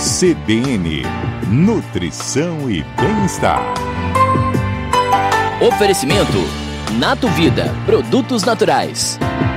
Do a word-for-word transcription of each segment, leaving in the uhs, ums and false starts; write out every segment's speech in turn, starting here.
C B N, Nutrição e Bem-Estar. Oferecimento Nato Vida, produtos naturais.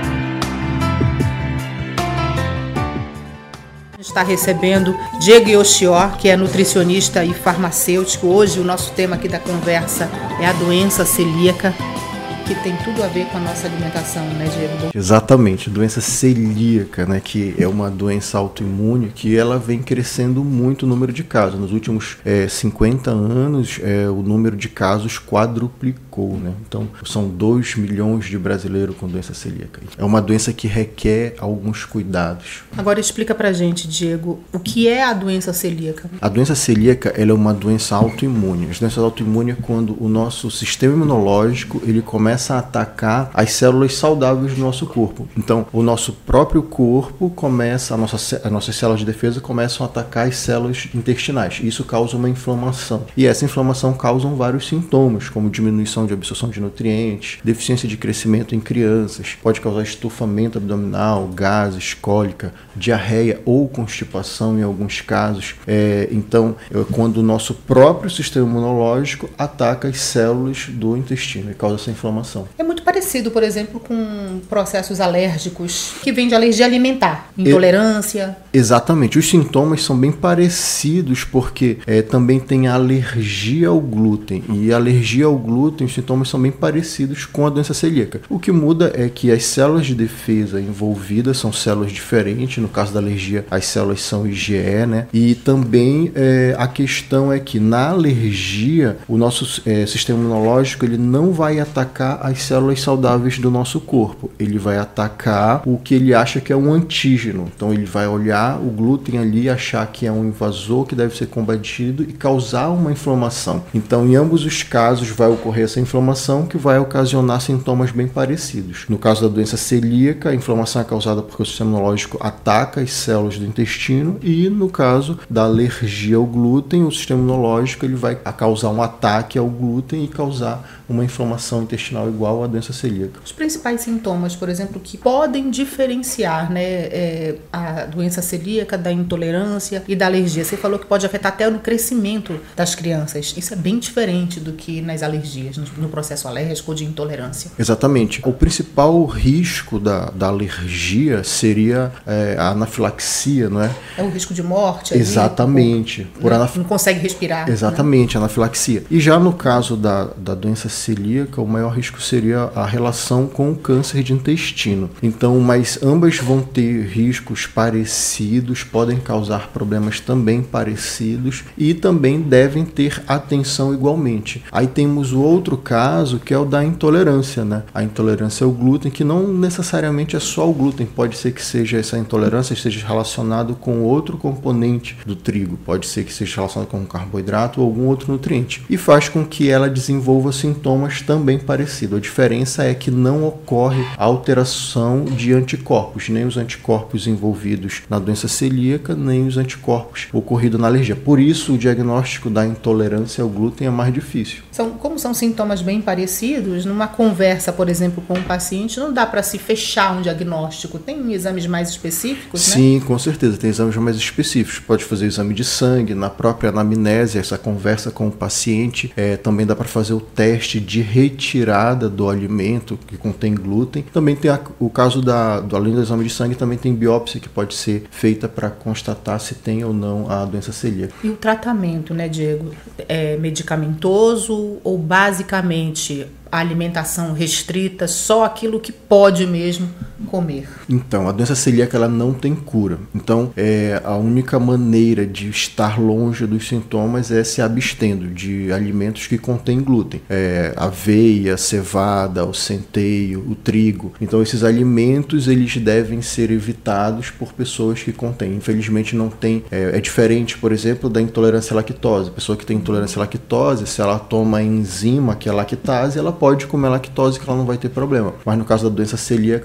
Está recebendo Diego Yoshior, que é nutricionista e farmacêutico. Hoje o nosso tema aqui da conversa é a doença celíaca, que tem tudo a ver com a nossa alimentação, né, Diego? Exatamente, doença celíaca, né, que é uma doença autoimune que ela vem crescendo muito o número de casos. Nos últimos é, cinquenta anos, é, o número de casos quadruplicou, né? Então, são dois milhões de brasileiros com doença celíaca. É uma doença que requer alguns cuidados. Agora explica pra gente, Diego, o que é a doença celíaca? A doença celíaca, ela é uma doença autoimune. As doenças autoimunes é quando o nosso sistema imunológico, ele começa começa a atacar as células saudáveis do nosso corpo. Então, o nosso próprio corpo começa, a nossa, as nossas células de defesa começam a atacar as células intestinais. Isso causa uma inflamação. E essa inflamação causa vários sintomas, como diminuição de absorção de nutrientes, deficiência de crescimento em crianças, pode causar estufamento abdominal, gases, cólica, diarreia ou constipação em alguns casos. É, então, é quando o nosso próprio sistema imunológico ataca as células do intestino e causa essa inflamação. É muito parecido, por exemplo, com processos alérgicos que vêm de alergia alimentar, intolerância. Exatamente, os sintomas são bem parecidos porque é, também tem alergia ao glúten, e alergia ao glúten, os sintomas são bem parecidos com a doença celíaca. O que muda é que as células de defesa envolvidas são células diferentes, no caso da alergia as células são I G E, né? E também é, a questão é que na alergia o nosso é, sistema imunológico ele não vai atacar as células saudáveis do nosso corpo, ele vai atacar o que ele acha que é um antígeno. Então ele vai olhar o glúten ali, achar que é um invasor que deve ser combatido e causar uma inflamação. Então em ambos os casos vai ocorrer essa inflamação que vai ocasionar sintomas bem parecidos. No caso da doença celíaca, a inflamação é causada porque o sistema imunológico ataca as células do intestino, e no caso da alergia ao glúten, o sistema imunológico ele vai causar um ataque ao glúten e causar uma inflamação intestinal igual à doença celíaca. Os principais sintomas, por exemplo, que podem diferenciar, né, é, a doença celíaca da intolerância e da alergia. Você falou que pode afetar até no crescimento das crianças. Isso é bem diferente do que nas alergias, no, no processo alérgico ou de intolerância. Exatamente. O principal risco da, da alergia seria é, a anafilaxia, não é? É o risco de morte? Exatamente. Ali, Por não, anaf... não consegue respirar. Exatamente, né? Anafilaxia. E já no caso da, da doença celíaca, o maior risco seria a relação com o câncer de intestino. Então, mas ambas vão ter riscos parecidos, podem causar problemas também parecidos e também devem ter atenção igualmente. Aí temos o outro caso, que é o da intolerância, né? A intolerância ao glúten, que não necessariamente é só o glúten, pode ser que seja essa intolerância esteja relacionado com outro componente do trigo, pode ser que seja relacionado com um carboidrato ou algum outro nutriente, e faz com que ela desenvolva sintomas também parecidos. A diferença é que não ocorre alteração de anticorpos, nem os anticorpos envolvidos na doença celíaca, nem os anticorpos ocorridos na alergia. Por isso, o diagnóstico da intolerância ao glúten é mais difícil. São, como são sintomas bem parecidos, numa conversa, por exemplo, com um paciente, não dá para se fechar um diagnóstico. Tem exames mais específicos, né? Sim, com certeza, tem exames mais específicos. Pode fazer exame de sangue, na própria anamnese, essa conversa com o paciente. É, também dá para fazer o teste de retirada do alimento que contém glúten. Também tem a, o caso da, do, além do exame de sangue, também tem biópsia que pode ser feita para constatar se tem ou não a doença celíaca. E o tratamento, né, Diego? É medicamentoso ou basicamente a alimentação restrita, só aquilo que pode mesmo comer? Então, a doença celíaca ela não tem cura. Então, é, a única maneira de estar longe dos sintomas é se abstendo de alimentos que contêm glúten. É, aveia, cevada, o centeio, o trigo. Então, esses alimentos eles devem ser evitados por pessoas que contêm. Infelizmente, não tem. É, é diferente, por exemplo, da intolerância à lactose. A pessoa que tem intolerância à lactose, se ela toma a enzima, que é a lactase, ela pode comer lactose que ela não vai ter problema. Mas no caso da doença celíaca, não. Não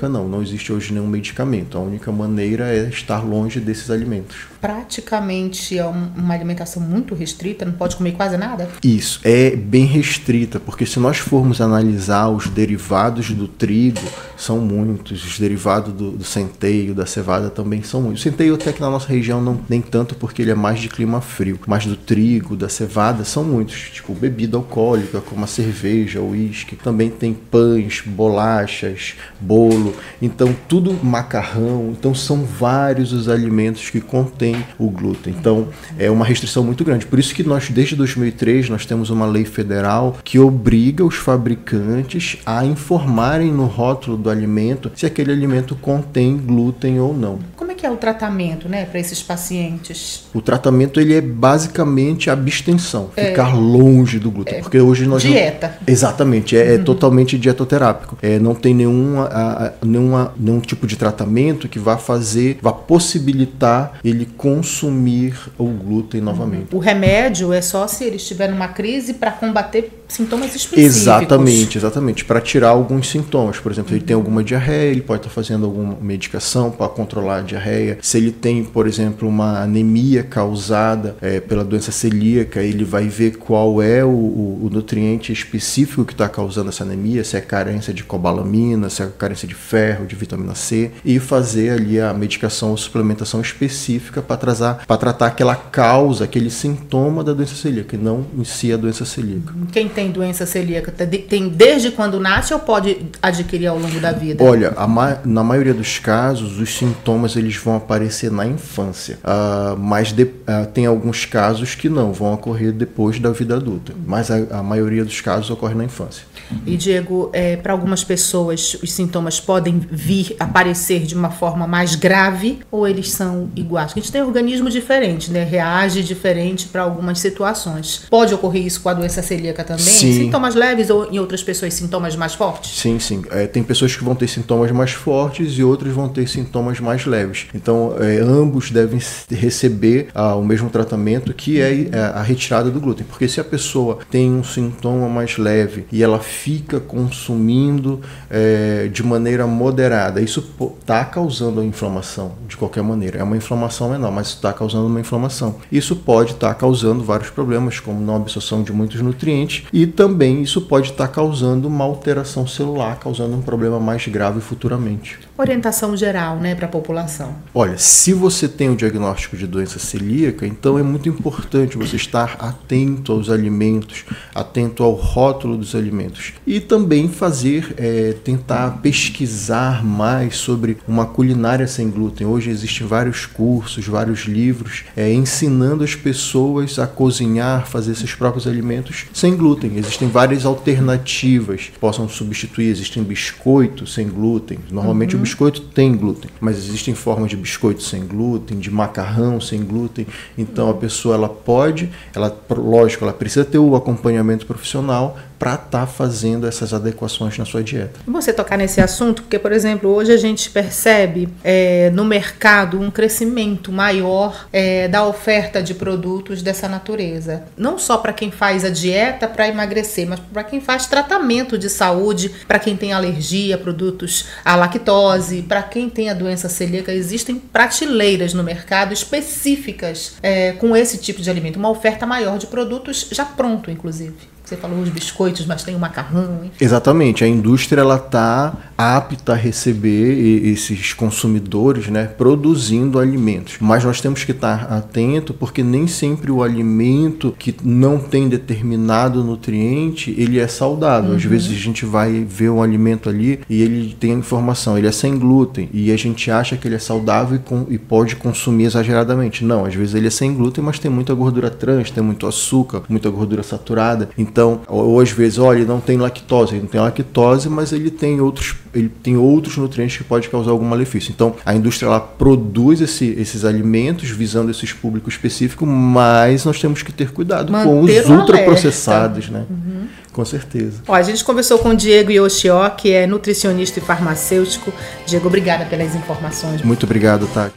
existe hoje nenhum medicamento. A única maneira é estar longe desses alimentos. Praticamente é um, uma alimentação muito restrita, não pode comer quase nada? Isso, é bem restrita, porque se nós formos analisar os derivados do trigo, são muitos, os derivados do, do centeio, da cevada também são muitos. O centeio até que na nossa região não nem tanto, porque ele é mais de clima frio, mas do trigo, da cevada, são muitos, tipo bebida alcoólica, como a cerveja, o uísque, também tem pães, bolachas, bolo, então tudo macarrão, então são vários os alimentos que contêm o glúten. Então é uma restrição muito grande. Por isso que nós, desde dois mil e três, nós temos uma lei federal que obriga os fabricantes a informarem no rótulo do alimento se aquele alimento contém glúten ou não. Como é que é o tratamento, né, para esses pacientes? O tratamento ele é basicamente abstenção, é, ficar longe do glúten, é, porque hoje nós dieta. Não... Exatamente, é, uhum. é totalmente dietoterápico. É, não tem nenhuma, a, nenhuma, nenhum tipo de tratamento que vá fazer, vá possibilitar ele consumir o glúten novamente. O remédio é só se ele estiver numa crise para combater sintomas específicos. Exatamente, exatamente, para tirar alguns sintomas. Por exemplo, se ele tem alguma diarreia, ele pode estar fazendo alguma medicação para controlar a diarreia. Se ele tem, por exemplo, uma anemia causada é, pela doença celíaca, ele vai ver qual é o, o, o nutriente específico que está causando essa anemia, se é carência de cobalamina, se é carência de ferro, de vitamina C, e fazer ali a medicação ou suplementação específica para tratar, para tratar aquela causa, aquele sintoma da doença celíaca, e não em si a doença celíaca. Quem tem doença celíaca tem desde quando nasce ou pode adquirir ao longo da vida? Olha, a ma- na maioria dos casos, os sintomas eles vão aparecer na infância, uh, mas de, uh, tem alguns casos que não, vão ocorrer depois da vida adulta, mas a, a maioria dos casos ocorre na infância. E Diego, é, para algumas pessoas os sintomas podem vir aparecer de uma forma mais grave ou eles são iguais? A gente tem um organismo diferente, né? Reage diferente para algumas situações. Pode ocorrer isso com a doença celíaca também? Sim. Sintomas leves ou em outras pessoas sintomas mais fortes? Sim, sim. É, tem pessoas que vão ter sintomas mais fortes e outras vão ter sintomas mais leves. Então, é, ambos devem receber ah, o mesmo tratamento, que é, é a retirada do glúten. Porque se a pessoa tem um sintoma mais leve e ela fica consumindo é, de maneira moderada, isso está causando a inflamação de qualquer maneira. É uma inflamação menor, mas está causando uma inflamação. Isso pode estar tá causando vários problemas, como não absorção de muitos nutrientes, e também isso pode estar tá causando uma alteração celular, causando um problema mais grave futuramente. Orientação geral, né, para a população. Olha, se você tem o diagnóstico de doença celíaca, então é muito importante você estar atento aos alimentos, atento ao rótulo dos alimentos e também fazer, é, tentar pesquisar mais sobre uma culinária sem glúten. Hoje existem vários cursos, vários livros é, ensinando as pessoas a cozinhar, fazer seus próprios alimentos sem glúten. Existem várias alternativas que possam substituir. Existem biscoitos sem glúten. Normalmente uhum. o biscoito tem glúten, mas existem formas de biscoito sem glúten, de macarrão sem glúten. Então a pessoa ela pode, ela, lógico, ela precisa ter o acompanhamento profissional para estar tá fazendo essas adequações na sua dieta. Você tocar nesse assunto, porque, por exemplo, hoje a gente percebe é, no mercado um crescimento maior é, da oferta de produtos dessa natureza. Não só para quem faz a dieta para emagrecer, mas para quem faz tratamento de saúde, para quem tem alergia a produtos à lactose, para quem tem a doença celíaca. Existem prateleiras no mercado específicas é, com esse tipo de alimento. Uma oferta maior de produtos já pronto, inclusive. Você falou os biscoitos, mas tem o macarrão. Enfim. Exatamente. A indústria está apta a receber esses consumidores, né, produzindo alimentos. Mas nós temos que estar atento porque nem sempre o alimento que não tem determinado nutriente, ele é saudável. Uhum. Às vezes a gente vai ver um alimento ali e ele tem a informação, ele é sem glúten. E a gente acha que ele é saudável e, com, e pode consumir exageradamente. Não, às vezes ele é sem glúten, mas tem muita gordura trans, tem muito açúcar, muita gordura saturada. Então, Então, ou às vezes, olha, ele não tem lactose, ele não tem lactose, mas ele tem outros, ele tem outros nutrientes que podem causar algum malefício. Então, a indústria ela produz esse, esses alimentos visando esses públicos específicos, mas nós temos que ter cuidado Manter com os ultraprocessados, né? Uhum. Com certeza. Ó, a gente conversou com o Diego Yoshio, que é nutricionista e farmacêutico. Diego, obrigada pelas informações. Muito obrigado, Tati.